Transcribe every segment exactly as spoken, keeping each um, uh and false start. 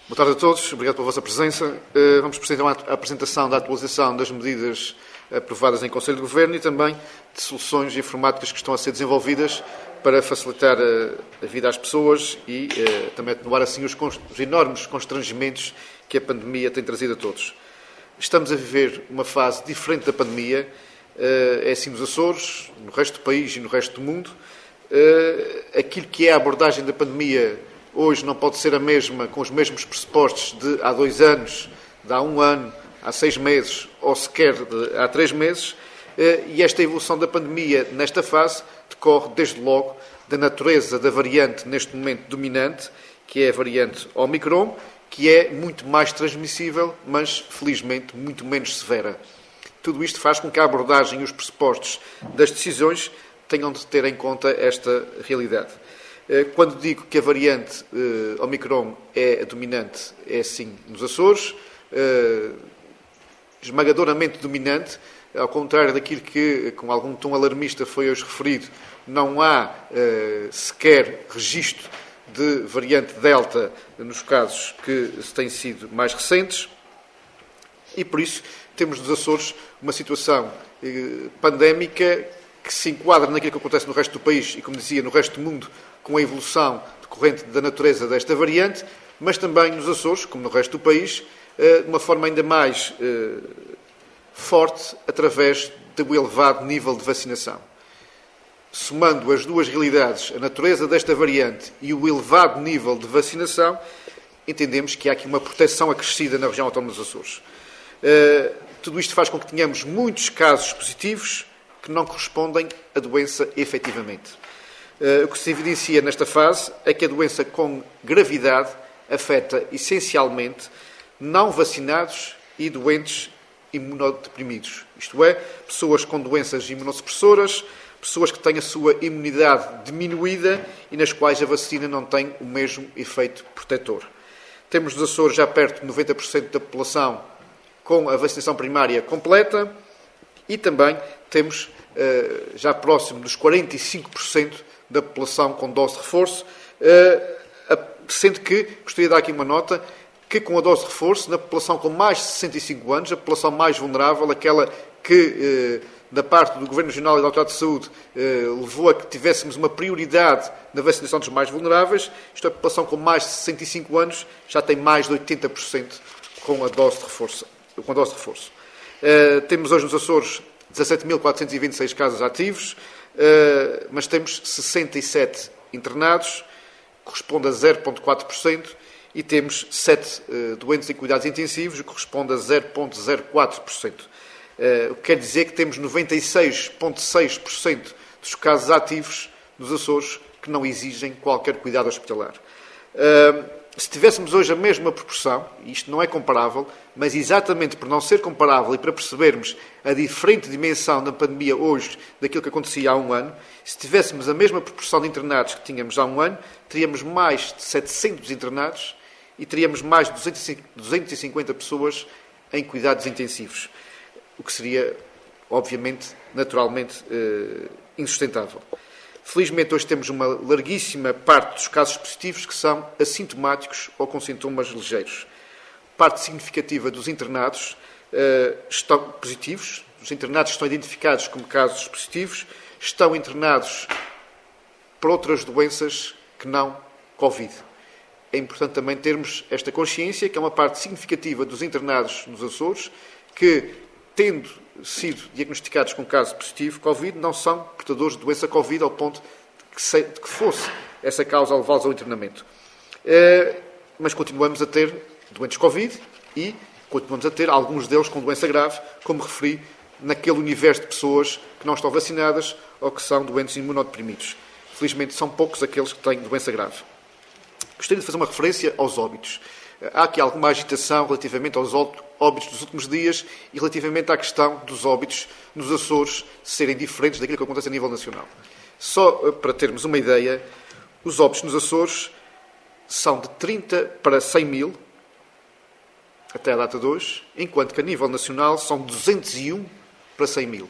Boa tarde a todos, obrigado pela vossa presença. Vamos proceder à apresentação da atualização das medidas aprovadas em Conselho de Governo e também de soluções informáticas que estão a ser desenvolvidas para facilitar a vida às pessoas e também atenuar assim os enormes constrangimentos que a pandemia tem trazido a todos. Estamos a viver uma fase diferente da pandemia, é assim nos Açores, no resto do país e no resto do mundo. Aquilo que é a abordagem da pandemia hoje não pode ser a mesma, com os mesmos pressupostos de há dois anos, de há um ano, há seis meses ou sequer de há três meses, e esta evolução da pandemia nesta fase decorre desde logo da natureza da variante neste momento dominante, que é a variante Omicron, que é muito mais transmissível, mas felizmente muito menos severa. Tudo isto faz com que a abordagem e os pressupostos das decisões tenham de ter em conta esta realidade. Quando digo que a variante uh, Omicron é a dominante, é assim nos Açores, uh, esmagadoramente dominante, ao contrário daquilo que, com algum tom alarmista, foi hoje referido, não há uh, sequer registro de variante Delta nos casos que têm sido mais recentes e, por isso, temos nos Açores uma situação uh, pandémica que se enquadra naquilo que acontece no resto do país e, como dizia, no resto do mundo, com a evolução decorrente da natureza desta variante, mas também nos Açores, como no resto do país, de uma forma ainda mais forte através do elevado nível de vacinação. Somando as duas realidades, a natureza desta variante e o elevado nível de vacinação, entendemos que há aqui uma proteção acrescida na região autónoma dos Açores. Tudo isto faz com que tenhamos muitos casos positivos que não correspondem à doença efetivamente. Uh, o que se evidencia nesta fase é que a doença com gravidade afeta essencialmente não vacinados e doentes imunodeprimidos. Isto é, pessoas com doenças imunossupressoras, pessoas que têm a sua imunidade diminuída e nas quais a vacina não tem o mesmo efeito protetor. Temos nos Açores já perto de noventa por cento da população com a vacinação primária completa e também temos uh, já próximo dos quarenta e cinco por cento da população com dose de reforço, sendo que, gostaria de dar aqui uma nota, que com a dose de reforço, na população com mais de sessenta e cinco anos, a população mais vulnerável, aquela que, da parte do Governo Regional e da Autoridade de Saúde, levou a que tivéssemos uma prioridade na vacinação dos mais vulneráveis, isto é, a população com mais de sessenta e cinco anos já tem mais de oitenta por cento com a dose de reforço. Com a dose de reforço. Temos hoje nos Açores dezassete mil quatrocentos e vinte e seis casos ativos, Uh, mas temos sessenta e sete internados, corresponde a zero vírgula quatro por cento, e temos sete uh, doentes em cuidados intensivos, o que corresponde a zero vírgula zero quatro por cento. Uh, o que quer dizer que temos noventa e seis vírgula seis por cento dos casos ativos nos Açores que não exigem qualquer cuidado hospitalar. Uh, se tivéssemos hoje a mesma proporção, e isto não é comparável, mas exatamente por não ser comparável e para percebermos a diferente dimensão da pandemia hoje daquilo que acontecia há um ano, se tivéssemos a mesma proporção de internados que tínhamos há um ano, teríamos mais de setecentos internados e teríamos mais de duzentas e cinquenta pessoas em cuidados intensivos, o que seria, obviamente, naturalmente, insustentável. Felizmente, hoje temos uma larguíssima parte dos casos positivos que são assintomáticos ou com sintomas ligeiros. Parte significativa dos internados uh, estão positivos. Os internados estão identificados como casos positivos, estão internados para outras doenças que não Covid. É importante também termos esta consciência que é uma parte significativa dos internados nos Açores que, tendo sido diagnosticados com caso positivo Covid, não são portadores de doença Covid ao ponto de que, se, de que fosse essa causa a levá-los ao internamento. É, mas continuamos a ter doentes Covid e continuamos a ter alguns deles com doença grave, como referi, naquele universo de pessoas que não estão vacinadas ou que são doentes imunodeprimidos. Felizmente são poucos aqueles que têm doença grave. Gostaria de fazer uma referência aos óbitos. Há aqui alguma agitação relativamente aos óbitos dos últimos dias e relativamente à questão dos óbitos nos Açores serem diferentes daquilo que acontece a nível nacional. Só para termos uma ideia, os óbitos nos Açores são de trinta para cem mil, até a data de hoje, enquanto que a nível nacional são duzentos e um para cem mil.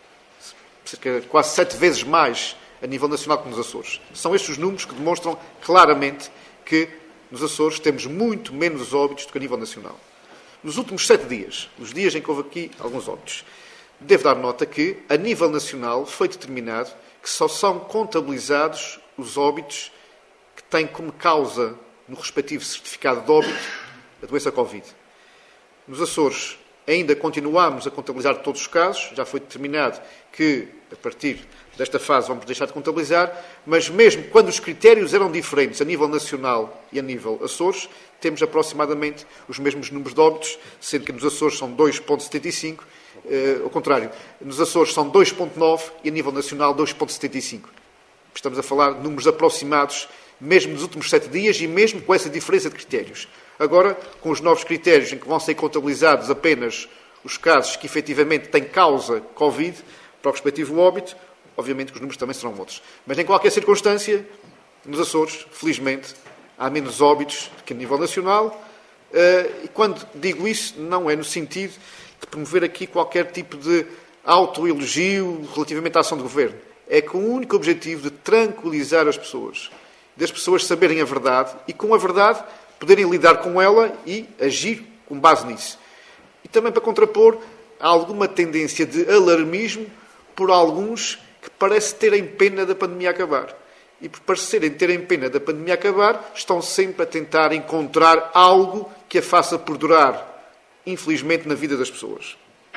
Cerca de quase sete vezes mais a nível nacional que nos Açores. São estes os números que demonstram claramente que nos Açores temos muito menos óbitos do que a nível nacional. Nos últimos sete dias, os dias em que houve aqui alguns óbitos, devo dar nota que, a nível nacional, foi determinado que só são contabilizados os óbitos que têm como causa, no respectivo certificado de óbito, a doença Covid. Nos Açores, ainda continuamos a contabilizar todos os casos, já foi determinado que, a partir desta fase, vamos deixar de contabilizar, mas mesmo quando os critérios eram diferentes a nível nacional e a nível Açores, temos aproximadamente os mesmos números de óbitos, sendo que nos Açores são dois vírgula setenta e cinco, eh, ao contrário, nos Açores são dois vírgula nove e a nível nacional dois vírgula setenta e cinco. Estamos a falar de números aproximados, mesmo nos últimos sete dias e mesmo com essa diferença de critérios. Agora, com os novos critérios em que vão ser contabilizados apenas os casos que efetivamente têm causa Covid para o respectivo óbito, obviamente que os números também serão outros. Mas em qualquer circunstância, nos Açores, felizmente, há menos óbitos que a nível nacional. E quando digo isso, não é no sentido de promover aqui qualquer tipo de autoelogio relativamente à ação do Governo. É com o único objetivo de tranquilizar as pessoas, das pessoas saberem a verdade e, com a verdade, poderem lidar com ela e agir com base nisso. E também para contrapor alguma tendência de alarmismo por alguns que parece terem pena da pandemia acabar. E por parecerem terem pena da pandemia acabar, estão sempre a tentar encontrar algo que a faça perdurar, infelizmente, na vida das pessoas.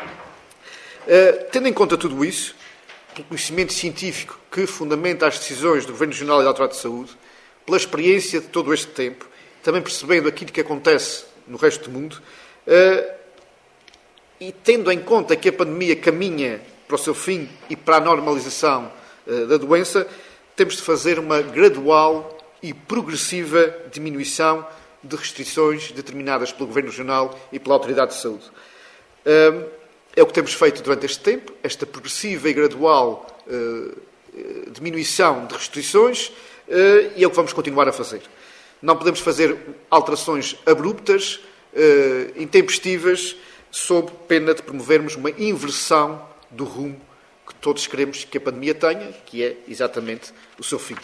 Uh, tendo em conta tudo isso, pelo conhecimento científico que fundamenta as decisões do Governo Regional e da Autoridade de Saúde, pela experiência de todo este tempo, também percebendo aquilo que acontece no resto do mundo, uh, e tendo em conta que a pandemia caminha para o seu fim e para a normalização uh, da doença, temos de fazer uma gradual e progressiva diminuição de restrições determinadas pelo Governo Regional e pela Autoridade de Saúde. Uh, é o que temos feito durante este tempo, esta progressiva e gradual uh, diminuição de restrições, uh, e é o que vamos continuar a fazer. Não podemos fazer alterações abruptas, uh, intempestivas, sob pena de promovermos uma inversão do rumo que todos queremos que a pandemia tenha, que é exatamente o seu fim.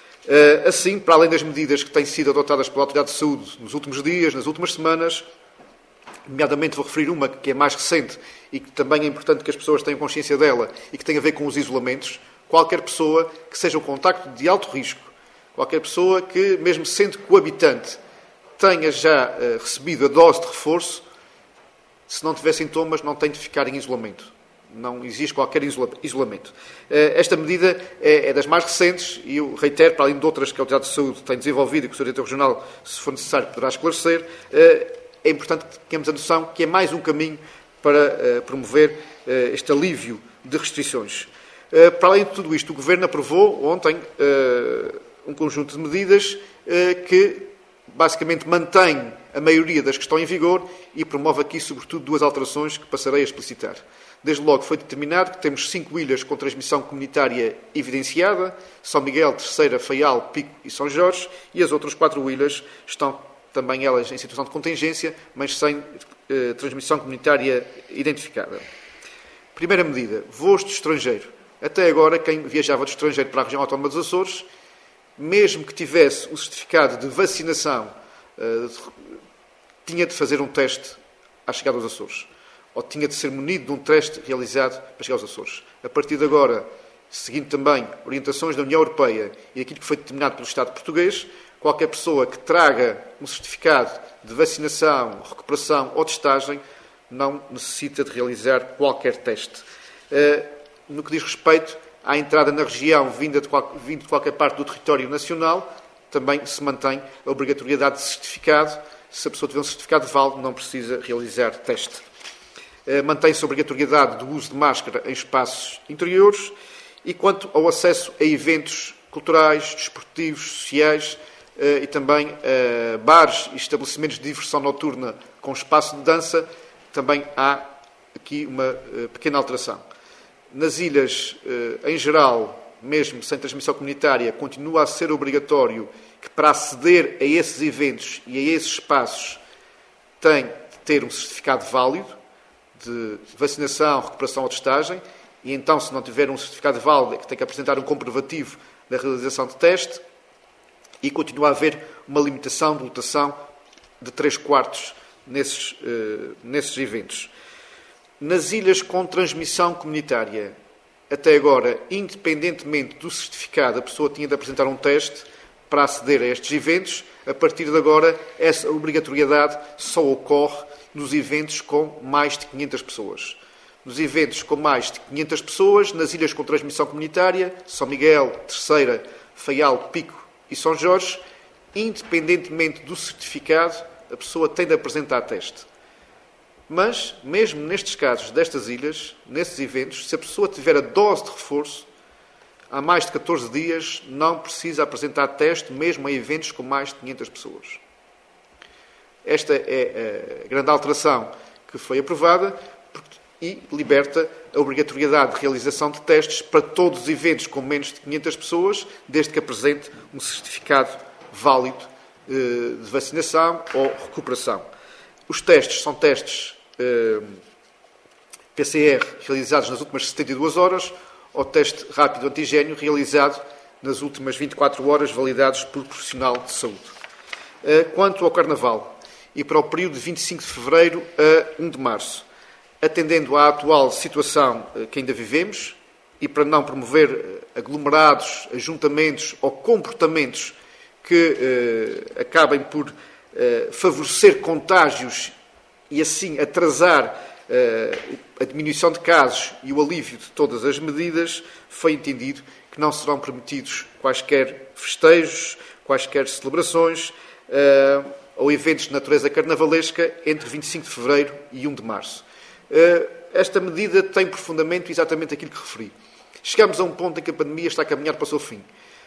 Uh, assim, para além das medidas que têm sido adotadas pela Autoridade de Saúde nos últimos dias, nas últimas semanas, nomeadamente vou referir uma que é mais recente e que também é importante que as pessoas tenham consciência dela e que tem a ver com os isolamentos. Qualquer pessoa que seja um contacto de alto risco, qualquer pessoa que, mesmo sendo coabitante, tenha já uh, recebido a dose de reforço, se não tiver sintomas, não tem de ficar em isolamento. Não existe qualquer isolamento. Uh, esta medida é, é das mais recentes e eu reitero, para além de outras que a Autoridade de Saúde tem desenvolvido e que o senhor Diretor Regional, se for necessário, poderá esclarecer, uh, é importante que tenhamos a noção que é mais um caminho para uh, promover uh, este alívio de restrições. Uh, para além de tudo isto, o Governo aprovou ontem uh, um conjunto de medidas uh, que basicamente mantém a maioria das que estão em vigor e promove aqui, sobretudo, duas alterações que passarei a explicitar. Desde logo foi determinado que temos cinco ilhas com transmissão comunitária evidenciada, São Miguel, Terceira, Faial, Pico e São Jorge, e as outras quatro ilhas estão também elas em situação de contingência, mas sem eh, transmissão comunitária identificada. Primeira medida, voos de estrangeiro. Até agora, quem viajava de estrangeiro para a região autónoma dos Açores, mesmo que tivesse o certificado de vacinação, eh, tinha de fazer um teste à chegada aos Açores. Ou tinha de ser munido de um teste realizado para chegar aos Açores. A partir de agora, seguindo também orientações da União Europeia e aquilo que foi determinado pelo Estado português, qualquer pessoa que traga um certificado de vacinação, recuperação ou testagem não necessita de realizar qualquer teste. No que diz respeito à entrada na região vinda de, qual, vindo de qualquer parte do território nacional, também se mantém a obrigatoriedade de certificado. Se a pessoa tiver um certificado válido, não precisa realizar teste. Mantém-se a obrigatoriedade do uso de máscara em espaços interiores e quanto ao acesso a eventos culturais, desportivos, sociais, Uh, e também uh, bares e estabelecimentos de diversão noturna com espaço de dança, também há aqui uma uh, pequena alteração. Nas ilhas, uh, em geral, mesmo sem transmissão comunitária, continua a ser obrigatório que para aceder a esses eventos e a esses espaços tem de ter um certificado válido de vacinação, recuperação ou testagem, e então, se não tiver um certificado válido, é que tem que apresentar um comprovativo da realização de teste. e continua a haver uma limitação de lotação de três quartos nesses, uh, nesses eventos. Nas ilhas com transmissão comunitária, até agora, independentemente do certificado, a pessoa tinha de apresentar um teste para aceder a estes eventos. A partir de agora, essa obrigatoriedade só ocorre nos eventos com mais de quinhentas pessoas. Nos eventos com mais de quinhentas pessoas, nas ilhas com transmissão comunitária, São Miguel, Terceira, Faial, Pico e São Jorge, independentemente do certificado, a pessoa tem de apresentar teste. Mas, mesmo nestes casos destas ilhas, nesses eventos, se a pessoa tiver a dose de reforço, há mais de catorze dias, não precisa apresentar teste, mesmo em eventos com mais de quinhentas pessoas. Esta é a grande alteração que foi aprovada e liberta a obrigatoriedade de realização de testes para todos os eventos com menos de quinhentas pessoas, desde que apresente um certificado válido de vacinação ou recuperação. Os testes são testes eh, P C R realizados nas últimas setenta e duas horas ou teste rápido antigénio realizado nas últimas vinte e quatro horas, validados por profissional de saúde. Eh, quanto ao Carnaval, e para o período de vinte e cinco de fevereiro a um de março, atendendo à atual situação eh, que ainda vivemos e para não promover eh, aglomerados, ajuntamentos ou comportamentos que eh, acabem por Uh, favorecer contágios e, assim, atrasar uh, a diminuição de casos e o alívio de todas as medidas, foi entendido que não serão permitidos quaisquer festejos, quaisquer celebrações uh, ou eventos de natureza carnavalesca entre vinte e cinco de fevereiro e um de março. Uh, esta medida tem por fundamento exatamente aquilo que referi. Chegamos a um ponto em que a pandemia está a caminhar para o seu fim.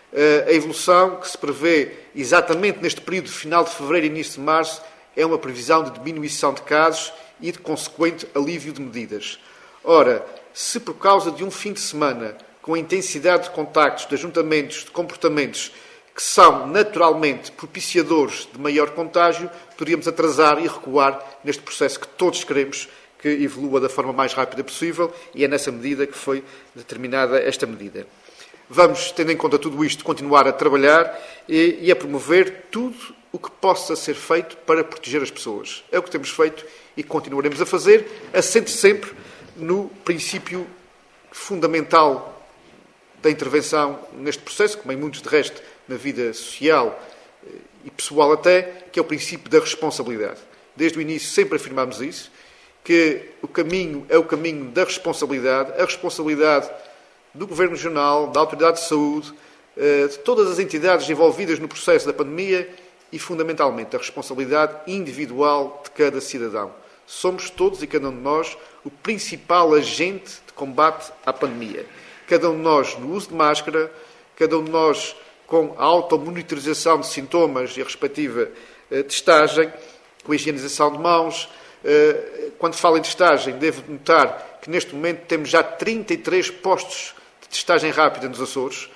A evolução que se prevê exatamente neste período final de fevereiro e início de março é uma previsão de diminuição de casos e de consequente alívio de medidas. Ora, se por causa de um fim de semana, com a intensidade de contactos, de ajuntamentos, de comportamentos que são naturalmente propiciadores de maior contágio, poderíamos atrasar e recuar neste processo que todos queremos que evolua da forma mais rápida possível, e é nessa medida que foi determinada esta medida. Vamos, tendo em conta tudo isto, continuar a trabalhar e, e a promover tudo o que possa ser feito para proteger as pessoas. É o que temos feito e continuaremos a fazer, assente sempre no princípio fundamental da intervenção neste processo, como em muitos de resto na vida social e pessoal até, que é o princípio da responsabilidade. Desde o início sempre afirmamos isso, que o caminho é o caminho da responsabilidade, a responsabilidade do Governo Regional, da Autoridade de Saúde, de todas as entidades envolvidas no processo da pandemia e, fundamentalmente, a responsabilidade individual de cada cidadão. Somos todos e cada um de nós o principal agente de combate à pandemia. Cada um de nós no uso de máscara, cada um de nós com a automonitorização de sintomas e a respectiva testagem, com a higienização de mãos. Quando falo em testagem, devo notar que neste momento temos já trinta e três postos de testagem rápida nos Açores,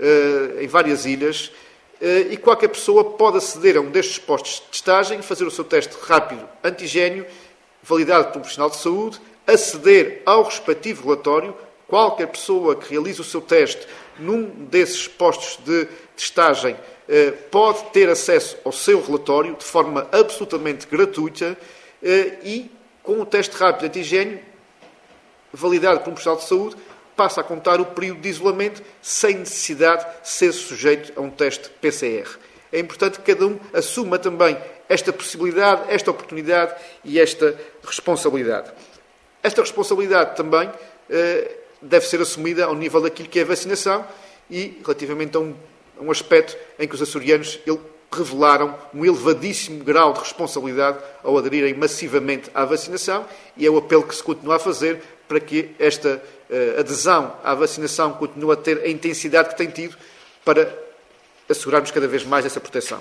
em várias ilhas, e qualquer pessoa pode aceder a um destes postos de testagem, fazer o seu teste rápido antigénio, validado por um profissional de saúde, aceder ao respectivo relatório. Qualquer pessoa que realize o seu teste num desses postos de testagem pode ter acesso ao seu relatório de forma absolutamente gratuita e, com o teste rápido antigénio, validado por um profissional de saúde, passa a contar o período de isolamento sem necessidade de ser sujeito a um teste P C R. É importante que cada um assuma também esta possibilidade, esta oportunidade e esta responsabilidade. Esta responsabilidade também eh, deve ser assumida ao nível daquilo que é a vacinação e relativamente a um, a um aspecto em que os açorianos ele, revelaram um elevadíssimo grau de responsabilidade ao aderirem massivamente à vacinação, e é o apelo que se continua a fazer para que esta uh, adesão à vacinação continue a ter a intensidade que tem tido para assegurarmos cada vez mais essa proteção.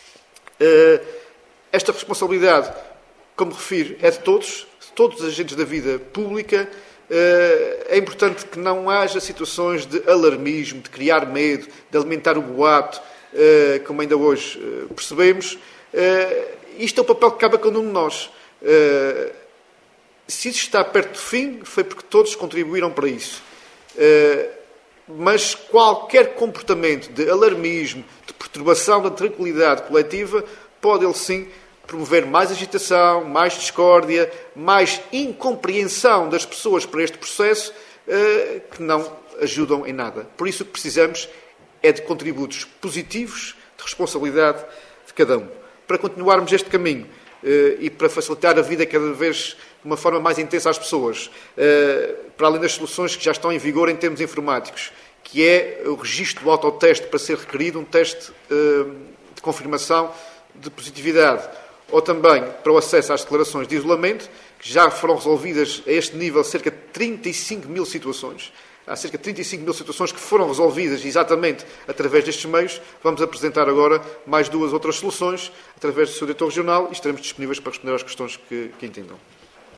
Uh, esta responsabilidade, como refiro, é de todos, de todos os agentes da vida pública. Uh, é importante que não haja situações de alarmismo, de criar medo, de alimentar o boato, uh, como ainda hoje uh, percebemos. Uh, isto é o papel que cabe a cada um de nós. Uh, Se isso está perto do fim, foi porque todos contribuíram para isso. mas qualquer comportamento de alarmismo, de perturbação da tranquilidade coletiva, pode ele sim promover mais agitação, mais discórdia, mais incompreensão das pessoas para este processo, que não ajudam em nada. Por isso o que precisamos é de contributos positivos, de responsabilidade de cada um. Para continuarmos este caminho e para facilitar a vida cada vez de uma forma mais intensa às pessoas, para além das soluções que já estão em vigor em termos informáticos, que é o registro do autoteste para ser requerido, um teste de confirmação de positividade, ou também para o acesso às declarações de isolamento, que já foram resolvidas a este nível cerca de trinta e cinco mil situações. Há cerca de trinta e cinco mil situações que foram resolvidas exatamente através destes meios. Vamos apresentar agora mais duas outras soluções através do seu diretor regional e estaremos disponíveis para responder às questões que, que entendam.